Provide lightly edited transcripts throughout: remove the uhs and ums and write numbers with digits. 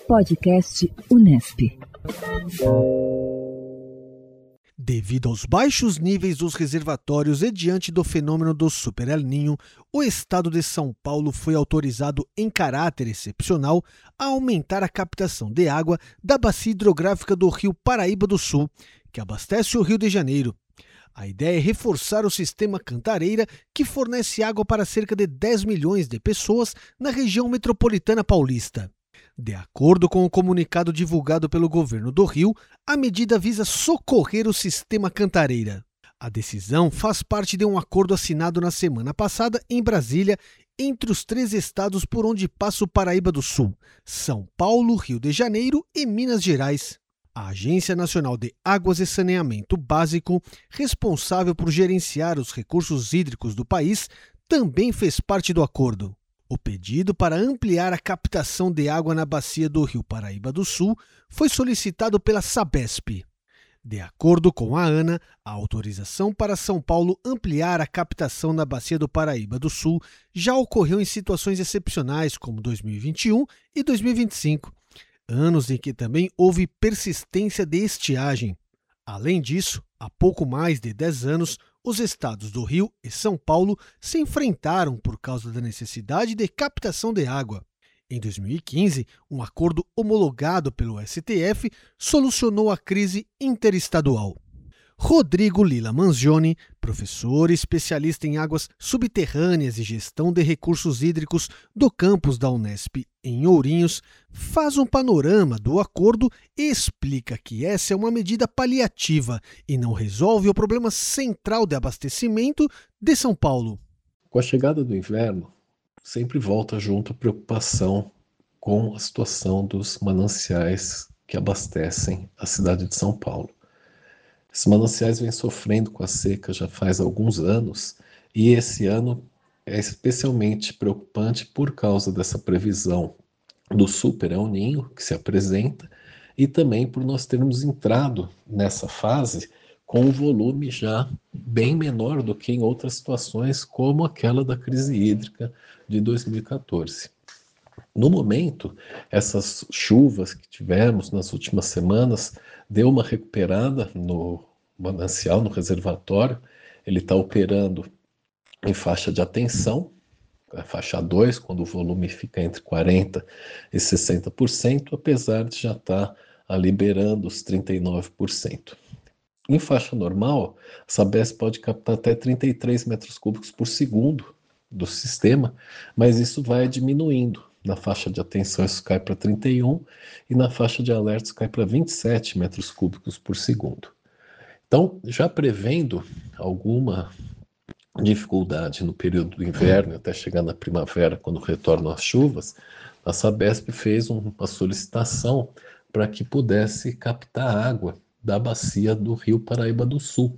Podcast Unesp. Devido aos baixos níveis dos reservatórios e diante do fenômeno do Super El Niño, o estado de São Paulo foi autorizado em caráter excepcional a aumentar a captação de água da bacia hidrográfica do Rio Paraíba do Sul, que abastece o Rio de Janeiro. A ideia é reforçar o sistema Cantareira, que fornece água para cerca de 10 milhões de pessoas na região metropolitana paulista. De acordo com o comunicado divulgado pelo governo do Rio, a medida visa socorrer o sistema Cantareira. A decisão faz parte de um acordo assinado na semana passada em Brasília entre os 3 estados por onde passa o Paraíba do Sul: São Paulo, Rio de Janeiro e Minas Gerais. A Agência Nacional de Águas e Saneamento Básico, responsável por gerenciar os recursos hídricos do país, também fez parte do acordo. O pedido para ampliar a captação de água na bacia do Rio Paraíba do Sul foi solicitado pela Sabesp. De acordo com a ANA, a autorização para São Paulo ampliar a captação na bacia do Paraíba do Sul já ocorreu em situações excepcionais como 2021 e 2025, anos em que também houve persistência de estiagem. Além disso, há pouco mais de 10 anos, os estados do Rio e São Paulo se enfrentaram por causa da necessidade de captação de água. Em 2015, um acordo homologado pelo STF solucionou a crise interestadual. Rodrigo Lila Manzioni, professor e especialista em águas subterrâneas e gestão de recursos hídricos do campus da Unesp em Ourinhos, faz um panorama do acordo e explica que essa é uma medida paliativa e não resolve o problema central de abastecimento de São Paulo. Com a chegada do inverno, sempre volta junto a preocupação com a situação dos mananciais que abastecem a cidade de São Paulo. Esses mananciais vêm sofrendo com a seca já faz alguns anos e esse ano é especialmente preocupante por causa dessa previsão do Super El Niño que se apresenta e também por nós termos entrado nessa fase com um volume já bem menor do que em outras situações como aquela da crise hídrica de 2014. No momento, essas chuvas que tivemos nas últimas semanas deu uma recuperada no manancial, no reservatório. Ele está operando em faixa de atenção, a faixa 2, quando o volume fica entre 40% e 60%, apesar de já estar liberando os 39%. Em faixa normal, a Sabesp pode captar até 33 metros cúbicos por segundo do sistema, mas isso vai diminuindo. Na faixa de atenção isso cai para 31 e na faixa de alertas cai para 27 metros cúbicos por segundo. Então, já prevendo alguma dificuldade no período do inverno, até chegar na primavera, quando retornam as chuvas, a Sabesp fez uma solicitação para que pudesse captar água da bacia do Rio Paraíba do Sul.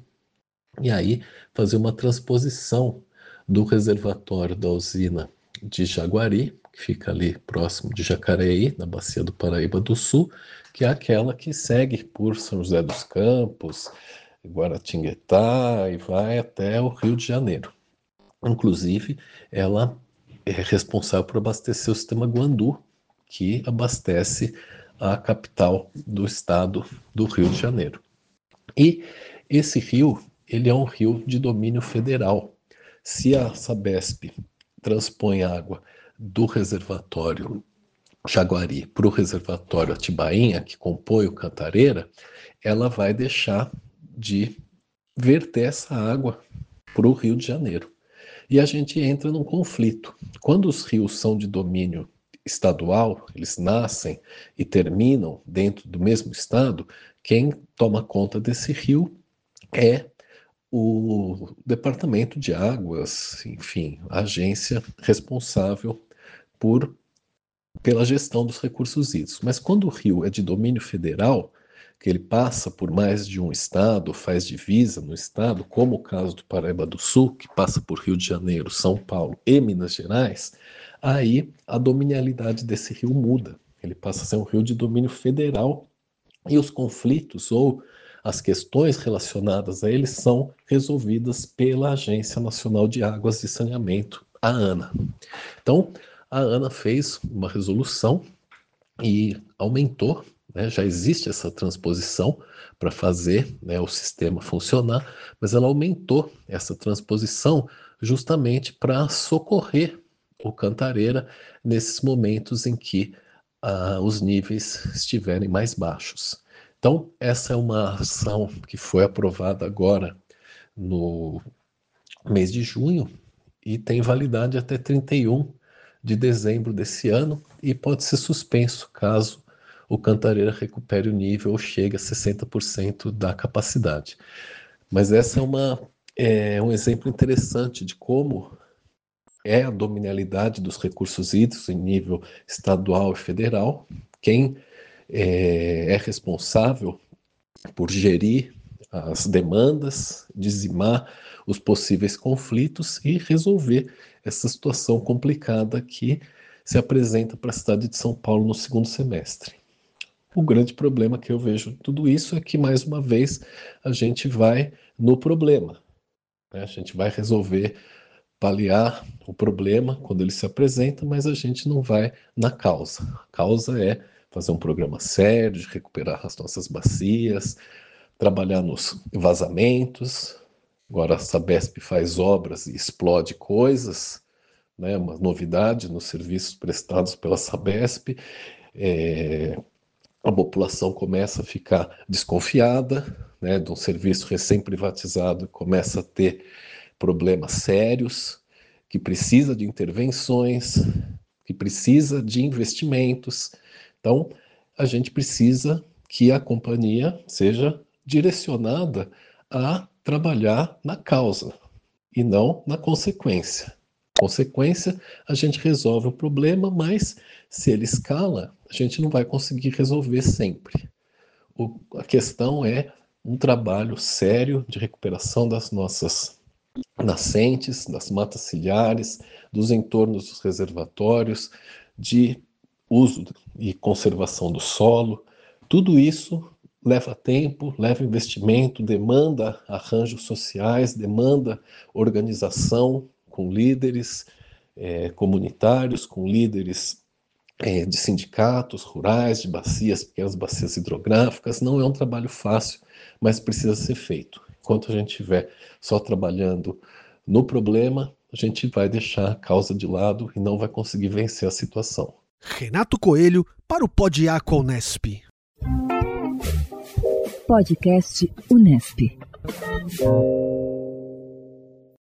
E aí fazer uma transposição do reservatório da usina de Jaguari, que fica ali próximo de Jacareí, na bacia do Paraíba do Sul, que é aquela que segue por São José dos Campos, Guaratinguetá e vai até o Rio de Janeiro. Inclusive, ela é responsável por abastecer o sistema Guandu, que abastece a capital do estado do Rio de Janeiro. E esse rio, ele é um rio de domínio federal. Se a Sabesp transpõe água do reservatório Jaguari para o reservatório Atibainha, que compõe o Cantareira, ela vai deixar de verter essa água para o Rio de Janeiro. E a gente entra num conflito. Quando os rios são de domínio estadual, eles nascem e terminam dentro do mesmo estado, quem toma conta desse rio é o Departamento de Águas, enfim, a agência responsável pela gestão dos recursos hídricos. Mas quando o rio é de domínio federal, que ele passa por mais de um estado, faz divisa no estado, como o caso do Paraíba do Sul, que passa por Rio de Janeiro, São Paulo e Minas Gerais, aí a dominialidade desse rio muda. Ele passa a ser um rio de domínio federal e os conflitos ou as questões relacionadas a ele são resolvidas pela Agência Nacional de Águas e Saneamento, a ANA. Então, a ANA fez uma resolução e aumentou, né? Já existe essa transposição para fazer, né, o sistema funcionar, mas ela aumentou essa transposição justamente para socorrer o Cantareira nesses momentos em que os níveis estiverem mais baixos. Então, essa é uma ação que foi aprovada agora no mês de junho e tem validade até 31 de dezembro desse ano e pode ser suspenso caso o Cantareira recupere o nível ou chegue a 60% da capacidade. Mas essa é um exemplo interessante de como é a dominalidade dos recursos hídricos em nível estadual e federal. Quem é responsável por gerir as demandas, dizimar os possíveis conflitos e resolver essa situação complicada que se apresenta para a cidade de São Paulo no segundo semestre. O grande problema que eu vejo em tudo isso é que, mais uma vez, a gente vai no problema, né? A gente vai resolver paliar o problema quando ele se apresenta, mas a gente não vai na causa. A causa é fazer um programa sério de recuperar as nossas bacias, trabalhar nos vazamentos. Agora a Sabesp faz obras e explode coisas, né? Uma novidade nos serviços prestados pela Sabesp. A população começa a ficar desconfiada, né, de um serviço recém-privatizado, começa a ter problemas sérios, que precisa de intervenções, que precisa de investimentos. Então, a gente precisa que a companhia seja direcionada a trabalhar na causa e não na consequência. Consequência, a gente resolve o problema, mas se ele escala, a gente não vai conseguir resolver sempre. A questão é um trabalho sério de recuperação das nossas nascentes, das matas ciliares, dos entornos dos reservatórios, de uso e conservação do solo. Tudo isso leva tempo, leva investimento, demanda arranjos sociais, demanda organização com líderes comunitários, com líderes de sindicatos rurais, de bacias, pequenas bacias hidrográficas. Não é um trabalho fácil, mas precisa ser feito. Enquanto a gente estiver só trabalhando no problema, a gente vai deixar a causa de lado e não vai conseguir vencer a situação. Renato Coelho para o Podiaco Unesp. Podcast Unesp.